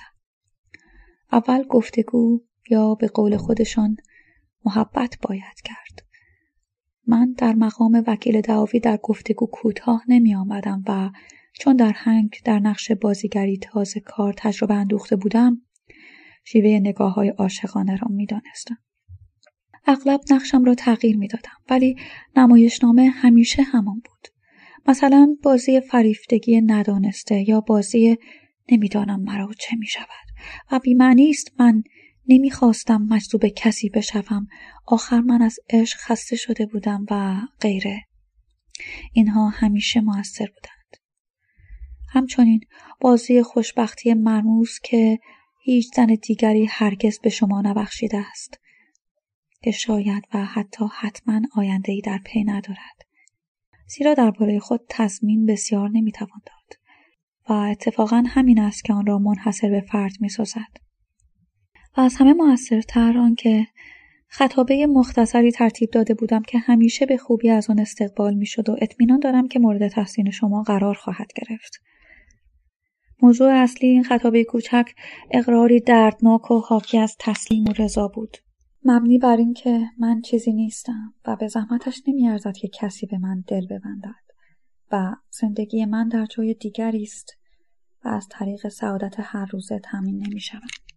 اول گفتگو یا به قول خودشان محبت باید کرد. من در مقام وکیل دعاوی در گفتگو کوتاه نمی آمدم و چون در هنگ در نقش بازیگری تازه کار تجربه اندوخته بودم شیوه نگاه های عاشقانه را می دانستم. اغلب نقشم را تغییر می دادم ولی نمایشنامه همیشه همان بود. مثلا بازی فریفتگی ندانسته یا بازی نمیدانم مرا چه می شود و بی‌معنی است من نمیخواستم مجذوب کسی بشوم، آخر من از عشق خسته شده بودم و غیره. اینها همیشه مؤثر بودند. همچنین بازی خوشبختی مرموز که هیچ زن دیگری هرگز به شما نبخشیده است، که شاید و حتی حتما آینده‌ای در پی ندارد، زیرا درباره خود تضمین بسیار نمیتوان داد و اتفاقا همین است که آن را منحصر به فرد میسازد. و از همه مؤثرتر آن که خطابه مختصری ترتیب داده بودم که همیشه به خوبی از آن استقبال می شد و اطمینان دارم که مورد تحسین شما قرار خواهد گرفت. موضوع اصلی این خطابه کوچک اقراری دردناک و حاکی از تسلیم و رضا بود. مبنی بر این که من چیزی نیستم و به زحمتش نمی ارزد که کسی به من دل ببندد و زندگی من در جای دیگری است و از طریق سعادت هر روزه تامین نمی شود.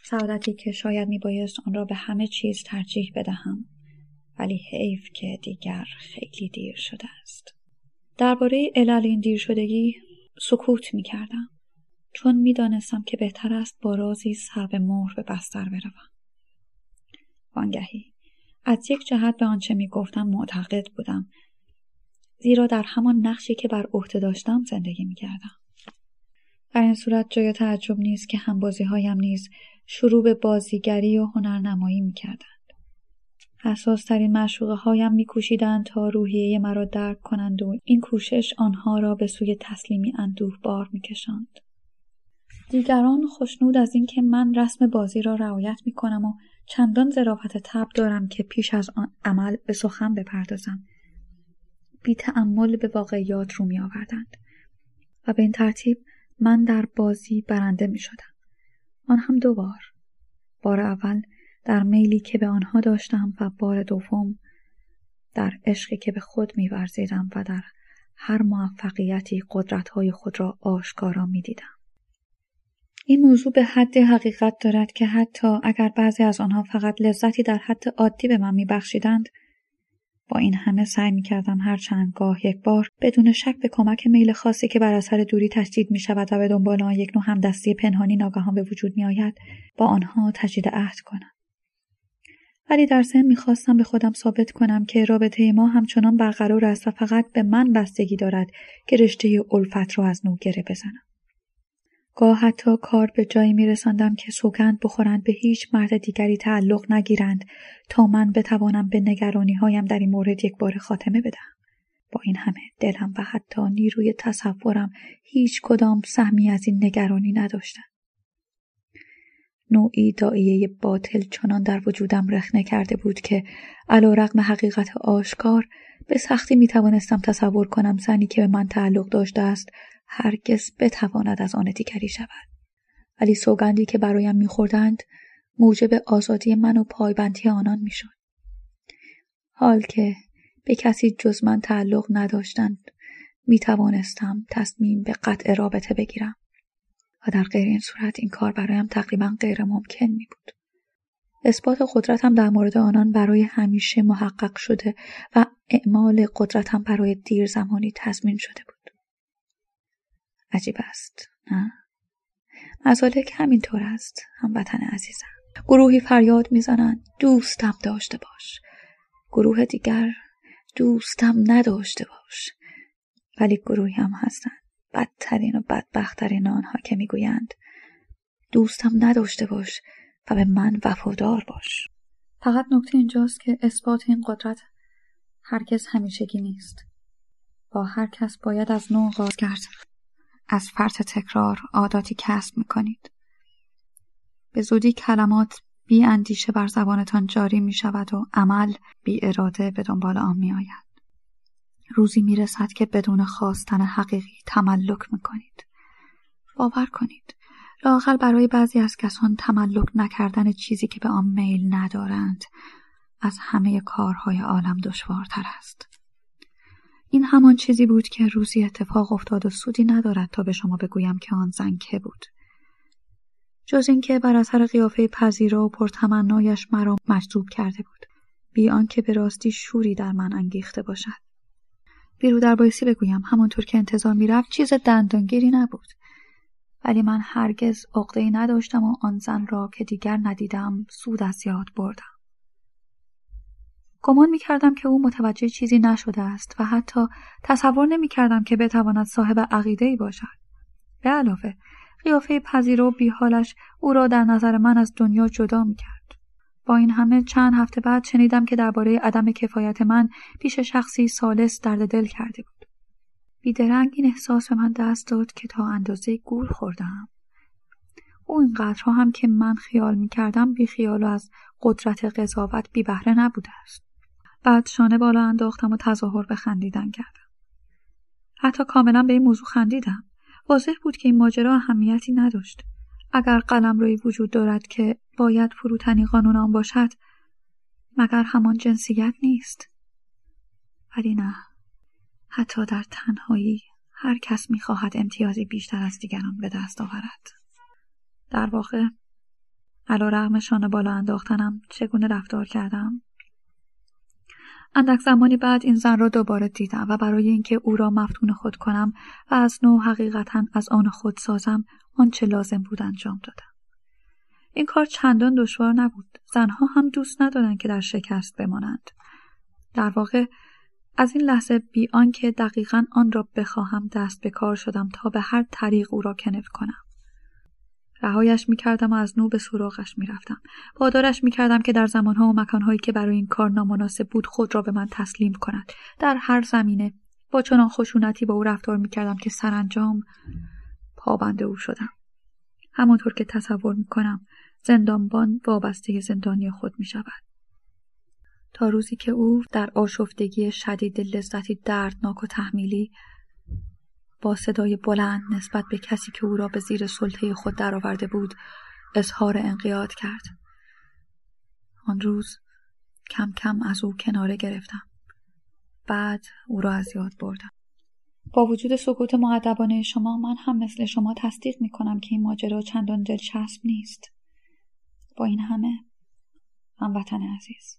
سعادتی که شاید میبایست آن را به همه چیز ترجیح بدهم، ولی حیف که دیگر خیلی دیر شده است. درباره علل این دیر شدگی سکوت میکردم، چون میدانستم که بهتر است با رازی سر به مهر به بستر بروم. وانگهی از یک جهت به آنچه میگفتم معتقد بودم، زیرا در همان نقشی که بر عهده داشتم زندگی میکردم. در این صورت جای تعجب نیست که همبازی‌هایم نیز شروع به بازیگری و هنرنمایی میکردند. حساس‌ترین معشوقه‌هایم می‌کوشیدند تا روحیه مرا درک کنند و این کوشش آنها را به سوی تسلیمی اندوهبار می‌کشاند. دیگران خوشنود از این که من رسم بازی را رعایت می‌کنم و چندان ظرافت طبع دارم که پیش از آن عمل به سخن بپردازم، بی تأمل به واقعیات رو می‌آوردند و به این ترتیب من در بازی برنده می‌شدم. آن هم دو بار. بار اول در میلی که به آنها داشتم و بار دوم در عشقی که به خود می‌ورزیدم و در هر موفقیتی قدرت‌های خود را آشکارا می‌دیدم. این موضوع به حد حقیقت دارد که حتی اگر بعضی از آنها فقط لذتی در حد عادی به من می‌بخشیدند، با این همه سعی می‌کردم هر چند گاه یک بار بدون شک به کمک میل خاصی که بر اثر دوری تجدید می‌شود و به دنبال آن یک نوع همدستی پنهانی ناگهان به وجود می‌آید، با آنها تجدید عهد کنم. ولی در ضمن می‌خواستم به خودم ثابت کنم که رابطه ما همچنان برقرار است و فقط به من بستگی دارد که رشته الفت را از نو گره بزنم. گاه حتی کار به جایی می‌رساندم که سوگند بخورند به هیچ مرد دیگری تعلق نگیرند تا من بتوانم به نگرانی‌هایم در این مورد یک بار خاتمه بدهم. با این همه دلم و حتی نیروی تصورم هیچ کدام سهمی از این نگرانی نداشتند. نوعی داعیه باطل چنان در وجودم رخنه کرده بود که علی‌رغم حقیقت آشکار به سختی می توانستم تصور کنم زنی که به من تعلق داشته است هرگز بتواند از آن دیگری شود. ولی سوگندی که برایم می خوردند موجب آزادی من و پایبندی آنان می شد. حال که به کسی جز من تعلق نداشتند می توانستم تصمیم به قطع رابطه بگیرم و در غیر این صورت این کار برایم تقریبا غیر ممکن می بود. اثبات قدرتم در مورد آنان برای همیشه محقق شده و اعمال قدرتم برای دیر زمانی تضمین شده بود. عجیب است، نه؟ مزالک همینطور است، هموطن عزیزم. گروهی فریاد میزنند دوستم داشته باش، گروه دیگر دوستم نداشته باش، ولی گروهی هم هستند بدترین و بدبختترین آنها که میگویند دوستم نداشته باش و به من وفادار باش. فقط نکته اینجاست که اثبات این قدرت هرگز همیشگی نیست. با هر کس باید از نو آغاز کرد. از فرط تکرار عاداتی کسب میکنید. به زودی کلمات بی اندیشه بر زبانتان جاری می شود و عمل بی اراده به دنبال آن می آید. روزی می رسد که بدون خواستن حقیقی تملک می کنید. باور کنید، لااقل برای بعضی از کسان تملک نکردن چیزی که به آن میل ندارند از همه کارهای عالم دشوارتر است. این همان چیزی بود که روزی اتفاق افتاد و سودی ندارد تا به شما بگویم که آن زن که بود. جز این که بر اثر قیافه پذیرا و پرتمنایش مرا مجذوب کرده بود، بی آنکه به راستی شوری در من انگیخته باشد. بیرو در بایستی بگویم همانطور که انتظار می‌رفت چیز دندانگیری نبود، ولی من هرگز عقده‌ای نداشتم و آن زن را که دیگر ندیدم سود از یاد بردم. گمان می‌کردم که او متوجه چیزی نشده است و حتی تصور نمی‌کردم که بتواند صاحب عقیده‌ای باشد. به علاوه قیافه پذیرا و بیحالش او را در نظر من از دنیا جدا می‌کرد. با این همه چند هفته بعد شنیدم که درباره عدم کفایت من پیش شخصی ثالث درد دل کرده بود. بیدرنگ این احساس به من دست داد که تا اندازه گول خوردم. او اینقدرها هم که من خیال می‌کردم بی خیال و از قدرت قضاوت بی بهره نبوده است. بعد شانه بالا انداختم و تظاهر به خندیدن کردم. حتی کاملا به این موضوع خندیدم. واضح بود که این ماجرا اهمیتی نداشت. اگر قلمرویی وجود دارد که باید فروتنی قانون آن باشد، مگر همان جنسیت نیست؟ ولی نه. حتی در تنهایی هر کس می‌خواهد امتیازی بیشتر از دیگران به دست آورد. در واقع علیرغم شانه بالا انداختنم چگونه رفتار کردم؟ اندک زمانی بعد این زن را دوباره دیدم و برای اینکه او را مفتون خود کنم و از نو حقیقتاً از آن خود سازم آنچه لازم بود انجام دادم. این کار چندان دشوار نبود. زنها هم دوست ندارند که در شکست بمانند. در واقع از این لحظه بی آنکه دقیقاً آن را بخواهم دست به کار شدم تا به هر طریق او را کنف کنم. رهایش می‌کردم و از نو به سراغش می‌رفتم. وادارش می‌کردم که در زمانها و مکانهایی که برای این کار نامناسب بود خود را به من تسلیم کند. در هر زمینه با چنان خشونتی با او رفتار می‌کردم که سرانجام پابند او شدم. همانطور که تصور می‌کنم زندانبان وابسته زندانی خود می‌شود. تا روزی که او در آشفتگی شدید لذتی دردناک و تحمیلی با صدای بلند نسبت به کسی که او را به زیر سلطه خود درآورده بود اظهار انقیاد کرد. آن روز کم کم از او کناره گرفتم. بعد او را از یاد بردم. با وجود سکوت مؤدبانه شما من هم مثل شما تصدیق می کنم که این ماجرا چندان دلچسب نیست. با این همه هموطن عزیز،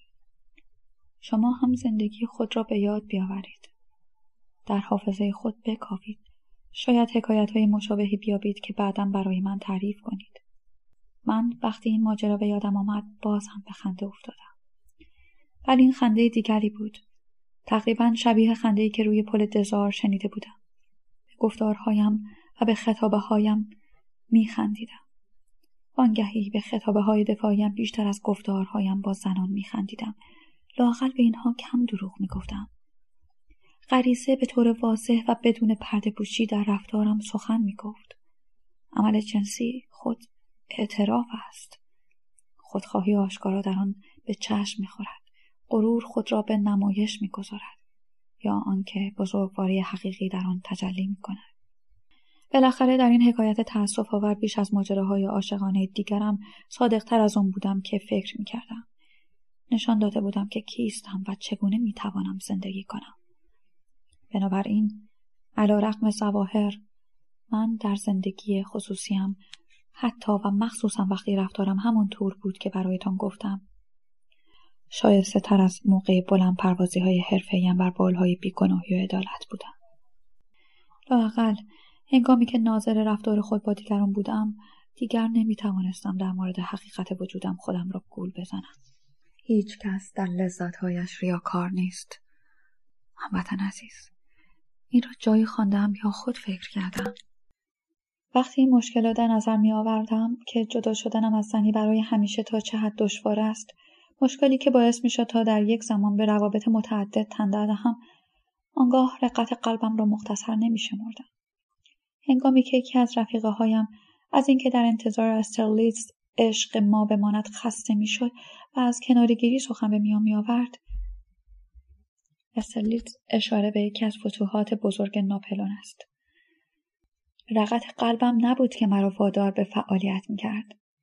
شما هم زندگی خود را به یاد بیاورید. در حافظه خود بکاوید. شاید حکایت‌های مشابهی بیابید که بعداً برای من تعریف کنید. من وقتی این ماجرا به یادم آمد باز هم به خنده افتادم. ولی این خنده دیگری بود. تقریباً شبیه خنده‌ای که روی پل دزار شنیده بودم. به گفتارهایم و به خطابه هایم می خندیدم. آنگهی به خطابه های دفاعیم بیشتر از گفتارهایم با زنان می خندیدم. لااقل به اینها کم دروغ می گفتم. غریزه به طور واضح و بدون پرده پوشی در رفتارم سخن می گفت. عمل جنسی خود اعتراف است. خودخواهی آشکارا در آن به چشم می خورد. غرور خود را به نمایش می گذارد. یا آنکه بزرگواری حقیقی در آن تجلی می کند. بالاخره در این حکایت تأسف آور بیش از ماجراهای عاشقانه دیگرم صادقتر از آن بودم که فکر می کردم. نشان داده بودم که کیستم و چگونه می توانم زندگی کنم. بنابراین علیرغم ظواهر من در زندگی خصوصیم حتی و مخصوصا وقتی رفتارم همون طور بود که برایتان گفتم شایسته تر از موقع بلند پروازی های حرفه‌ایم بر بالهای بیگناهی و عدالت بودم. لااقل هنگامی که ناظر رفتار خود با دیگران بودم دیگر نمی توانستم در مورد حقیقت وجودم خودم را گول بزنم. هیچ کس در لذتهایش ریاکار نیست. هموطن عزیز، این را جایی خواندم یا خود فکر کردم. وقتی این مشکل را در نظر می آوردم که جدا شدنم از زنی برای همیشه تا چه حد دشوار است، مشکلی که باعث می شد تا در یک زمان به روابط متعدد تن دهم، آنگاه رقت قلبم را مختصر نمی شمردم. هنگامی که یکی از رفیقه هایم از اینکه در انتظار استرلیتز عشق ما بماند خسته می شد و از کناره‌گیری سخن به میان می آورد، استرلیتز اشاره به یکی از فتوحات بزرگ ناپلئون است. رقت قلبم نبود که مرا وادار به فعالیت می کرد.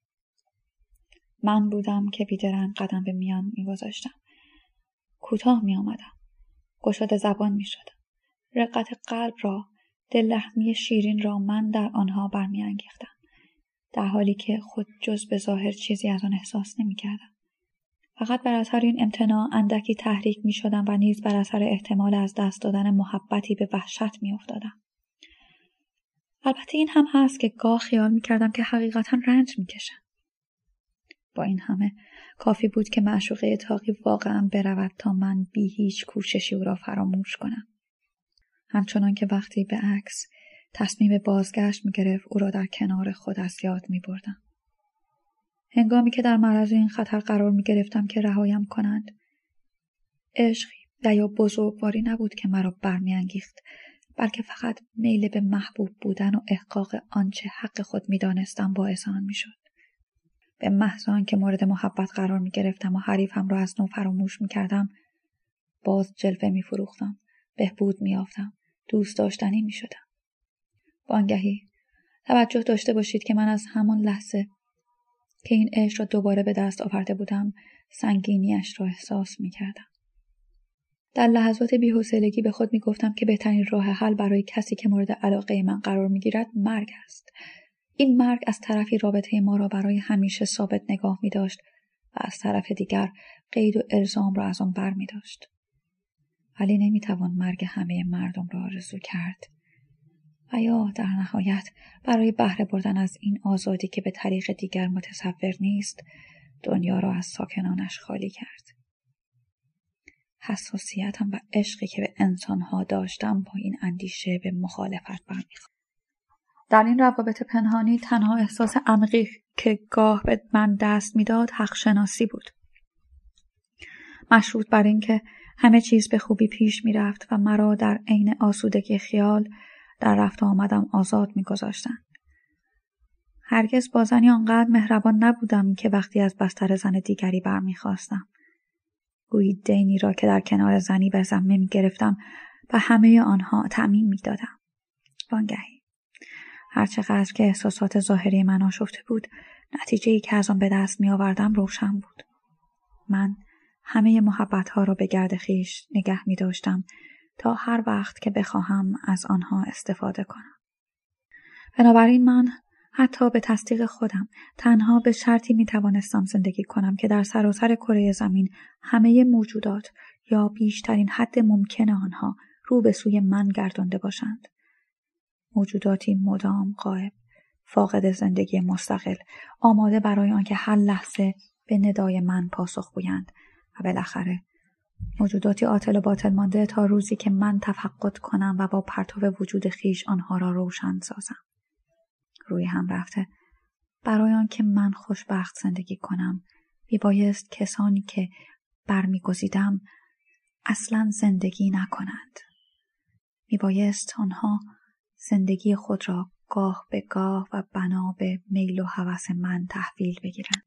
من بودم که بیدرنگ قدم به میان می گذاشتم. کوتاه می آمدم. گشاده زبان می شدم. رقت قلب را، دل لحمی شیرین را من در آنها برمی انگیختم. در حالی که خود جز به ظاهر چیزی از آن احساس نمی کردم. فقط بر اثر این امتناع اندکی تحریک می شدم و نیز بر اثر احتمال از دست دادن محبتی به وحشت می افتادم. البته این هم هست که گاه خیال می کردم که حقیقتا رنج می کشم. با این همه کافی بود که معشوقه تاقی واقعا برود تا من بی هیچ کوششی او را فراموش کنم. همچنان که وقتی به عکس تصمیم بازگشت می گرفت او را در کنار خود از یاد می بردم. هنگامی که در معرض این خطر قرار می گرفتم که رهایم کنند، عشقی یا بزرگواری نبود که مرا برمی انگیخت، بلکه فقط میل به محبوب بودن و احقاق آنچه حق خود می دانستم باعث آن می شد. به محض آنکه مورد محبت قرار می گرفتم و حریفم را از نو فراموش می کردم، باز جلوه می فروختم، بهبود می یافتم، دوست داشتنی می شدم. وانگهی توجه داشته باشید که من از همان لحظه که این عشق را دوباره به دست آورده بودم سنگینیش را احساس می کردم. در لحظات بی‌حوصلگی به خود می گفتم که بهترین راه حل برای کسی که مورد علاقه من قرار می گیرد مرگ است. این مرگ از طرفی رابطه ما را برای همیشه ثابت نگاه می داشت و از طرف دیگر قید و الزام را از آن بر می داشت. ولی نمی توان مرگ همه مردم را آرزو کرد و یا در نهایت برای بهره بردن از این آزادی که به طریق دیگر متصور نیست دنیا را از ساکنانش خالی کرد. حساسیتم و عشقی که به انسانها داشتم با این اندیشه به مخالفت برمیخواست. در این روابط پنهانی تنها احساس عمیقی که گاه به من دست میداد حق شناسی بود. مشروط بر این که همه چیز به خوبی پیش می رفت و مرا در عین آسودگی خیال در رفت و آمدم آزاد می گذاشتن. هرگز با زنی آنقدر مهربان نبودم که وقتی از بستر زن دیگری برمی خواستم. گویی دینی را که در کنار زنی به ذمه می گرفتم و همه آنها تعمیم می دادم. وانگهی هرچقدر که احساسات ظاهری من آشفته بود، نتیجه‌ای که از آن به دست می آوردم روشن بود. من همه محبت‌ها را به گرد خویش نگه می داشتم تا هر وقت که بخواهم از آنها استفاده کنم. بنابراین من حتی به تصدیق خودم تنها به شرطی می توانستم زندگی کنم که در سراسر کره زمین همه موجودات یا بیشترین حد ممکن آنها رو به سوی من گردانده باشند. موجوداتی مدام غایب، فاقد زندگی مستقل، آماده برای آنکه هر لحظه به ندای من پاسخ گویند و بالاخره موجوداتی عاطل و باطل مانده تا روزی که من تفقد کنم و با پرتو وجود خیش آنها را روشن سازم. روی هم رفته برای آنکه من خوشبخت زندگی کنم میبایست کسانی که برمیگزیدم اصلا زندگی نکنند. میبایست آنها زندگی خود را گاه به گاه و بنا به میل و هوس من تحویل بگیرند.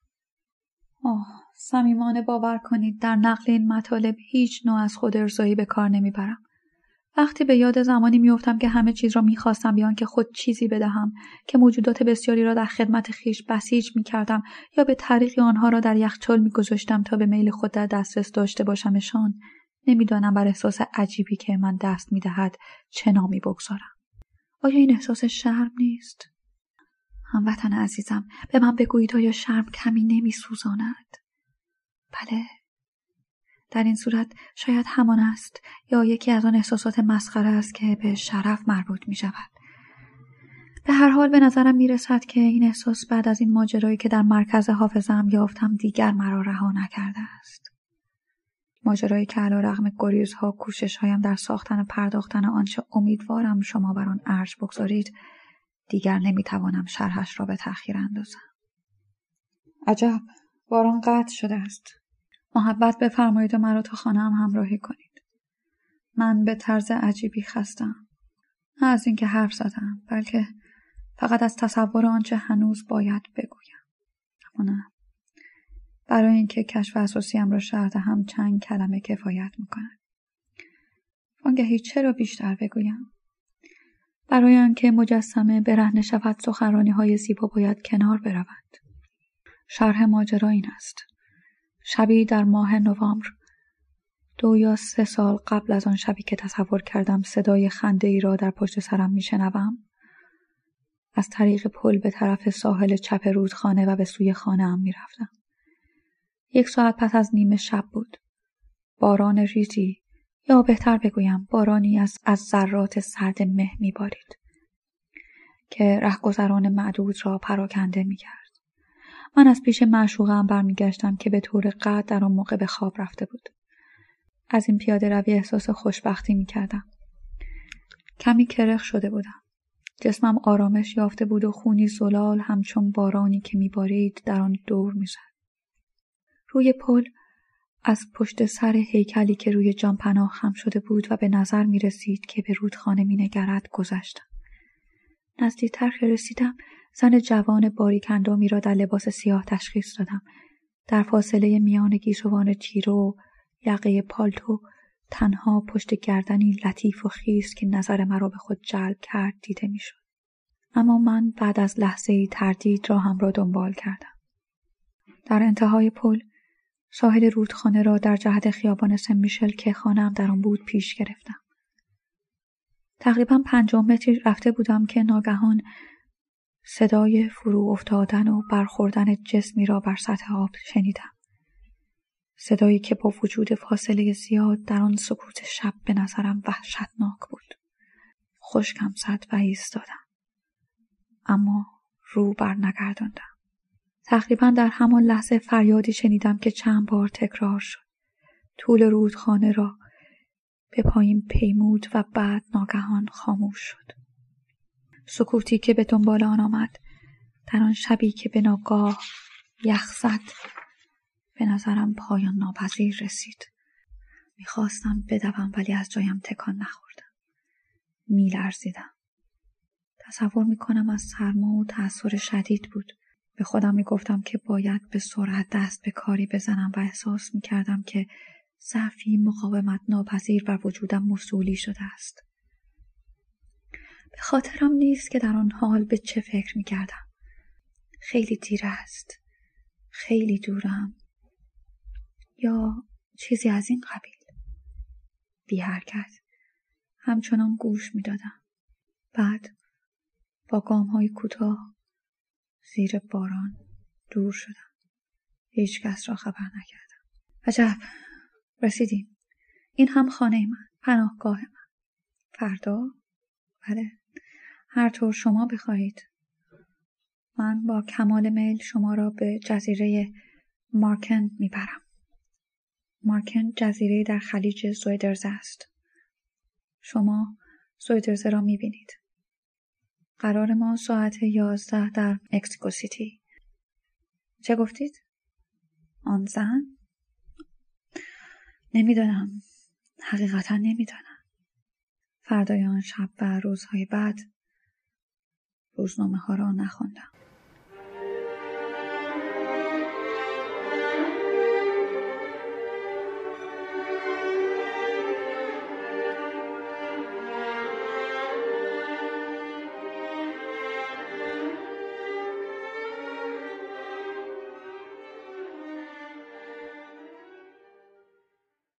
آه، صمیمانه باور کنید در نقل این مطالب هیچ نوع از خود ارضایی به کار نمیبرم. وقتی به یاد زمانی میافتم که همه چیز را میخواستم بیان که خود چیزی بدهم، که موجودات بسیاری را در خدمت خیش بسیج میکردم یا به طریق آنها را در یخچال میگذاشتم تا به میل خود در دسترس داشته باشمشان، نمیدانم بر احساس عجیبی که من دست میدهد چه نامی بگذارم. آیا این احساس شرم نیست؟ هموطن عزیزم، به من بگویید آیا شرم کمی نمیسوزاند؟ بله. در این صورت شاید همان است یا یکی از آن احساسات مسخره است که به شرف مربوط می شود. به هر حال به نظرم می رسد که این احساس بعد از این ماجرایی که در مرکز حافظه‌ام یافتم دیگر مرا رها نکرده است. ماجرایی که علیرغم گریزها کوشش‌هایم در ساختن و پرداختن آنچه امیدوارم شما بر آن ارج بگذارید دیگر نمی توانم شرحش را به تأخیر اندازم. عجب، باران قطع شده است. محبت بفرمایید و مرا تا خانه‌ام همراهی کنید. من به طرز عجیبی خستم. نه از اینکه حرف زدم، بلکه فقط از تصور آنچه هنوز باید بگویم. اما نه. برای اینکه کشف اساسیم را شرح دهم چند کلمه کفایت می‌کند. وانگهی چرا بیشتر بگویم؟ برای آنکه مجسمه برهنه شود سخنرانی‌های زیبا باید کنار برود. شرح ماجرا این است. شبی در ماه نوامبر، دو یا سه سال قبل از آن شبی که تصور کردم صدای خنده ای را در پشت سرم میشنوم، از طریق پل به طرف ساحل چپ رودخانه و به سوی خانه‌ام میرفتم. یک ساعت پس از نیمه شب بود. باران ریزی، یا بهتر بگویم بارانی از از ذرات سرد مه میبارید که رهگذران معدود را پراکنده میکرد. من از پیش معشوقم برمیگشتم که به طور قطع در آن موقع به خواب رفته بود. از این پیاده روی احساس خوشبختی میکردم. کمی کرخ شده بودم. جسمم آرامش یافته بود و خونی زلال همچون بارانی که میبارید در آن دور میزد. روی پل از پشت سر هیکلی که روی جان پناه خم شده بود و به نظر می رسید که به رودخانه می نگرد گذشتم. نزدیکتر که رسیدم زن جوان باریک اندامی را در لباس سیاه تشخیص دادم. در فاصله میان گیسوان تیره و یقه پالتو تنها پشت گردنی لطیف و خیس که نظر مرا به خود جلب کرد دیده می شد. اما من بعد از لحظه‌ای تردید راهم را دنبال کردم. در انتهای پل ساحل رودخانه را در جهت خیابان سن میشل که خانه‌ام در آن بود پیش گرفتم. تقریباً پنجاه متری رفته بودم که ناگهان صدای فرو افتادن و برخوردن جسمی را بر سطح آب شنیدم. صدایی که با وجود فاصله زیاد در آن سکوت شب به نظرم وحشتناک بود. خشکم زد و ایستادم. اما رو بر نگرداندم. تقریبا در همان لحظه فریادی شنیدم که چند بار تکرار شد. طول رودخانه را به پایین پیمود و بعد ناگهان خاموش شد. سکوتی که به دنبال آن آمد در آن شبی که به ناگاه یخ زد به نظرم پایان ناپذیر رسید. میخواستم بدوم ولی از جایم تکان نخوردم. میلرزیدم. تصور میکنم از سرما و تأثیر شدید بود. به خودم میگفتم که باید به سرعت دست به کاری بزنم و احساس میکردم که ضعفی مقاومت ناپذیر بر وجودم مسئولی شده است. به خاطرم نیست که در آن حال به چه فکر میکردم. خیلی دیر است. خیلی دورم. یا چیزی از این قبیل. بی حرکت. همچنان گوش میدادم. بعد با گام‌های کوتاه زیر باران دور شدم. هیچ کس را خبر نکردم. عجب، رسیدیم. این هم خانه من، پناهگاه من. فردا؟ بله، هر طور شما بخواهید. من با کمال میل شما را به جزیره مارکن میبرم. مارکن جزیره در خلیج زویدرزه است. شما زویدرزه را میبینید. قرار ما ساعت یازده در مکزیکو سیتی. چه گفتید؟ آن زن؟ نمیدانم. حقیقتا نمیدانم. فردای آن شب و روزهای بعد روزنامه ها را نخواندم.